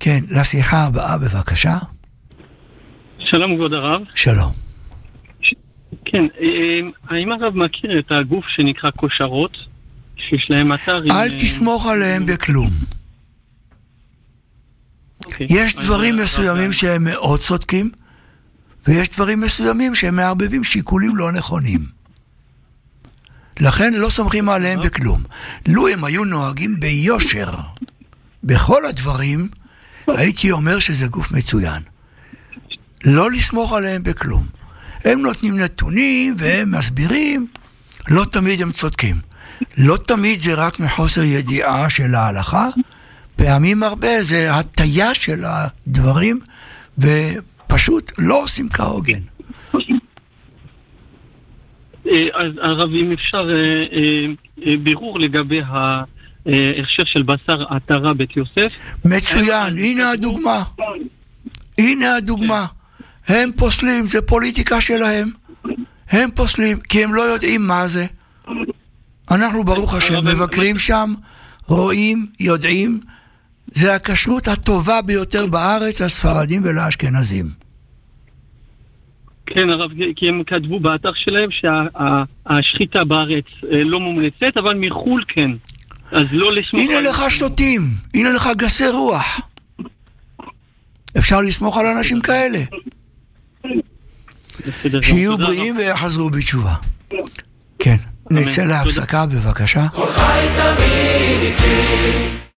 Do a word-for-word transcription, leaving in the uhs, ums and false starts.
כן, לשיחה הבאה בבקשה. שלום כבוד הרב. שלום. כן, האם הרב מכיר את הגוף שנקרא כושרות, שיש להם אתר? אל תסמוך עליהם בכלום. יש דברים מסוימים שהם מאוד צודקים, ויש דברים מסוימים שהם מערבבים שיקולים לא נכונים. לכן לא סומכים עליהם בכלום. לו הם היו נוהגים ביושר בכל הדברים, הייתי אומר שזה גוף מצוין. לא לסמוך עליהם בכלום. הם נותנים נתונים והם מסבירים, לא תמיד הם צודקים. לא תמיד זה רק מחוסר ידיעה של ההלכה, פעמים הרבה זה הטיה של הדברים, ופשוט לא עושים כהוגן. אז הרב, אם אפשר בירור לגבי ההכשר של בשר עטרה בית יוסף? מצוין, הנה הדוגמה. הנה הדוגמה. הם פוסלים, זה פוליטיקה שלהם. הם פוסלים, כי הם לא יודעים מה זה. אנחנו ברוך השם מבקרים שם, רואים, יודעים, זה הכשרות הטובה ביותר בארץ לספרדים ולאשכנזים. כן הרב, כי הם כתבו באתר שלהם שהשחיטה בארץ לא מומלצת, אבל מחול כן. אז לא לסמוך... הנה לך שוטים, הנה לך גסי רוח. אפשר לסמוך על אנשים כאלה. שיהיו בריאים ויחזרו בתשובה. כן, נצא להפסקה בבקשה. כל חי תמיד איתי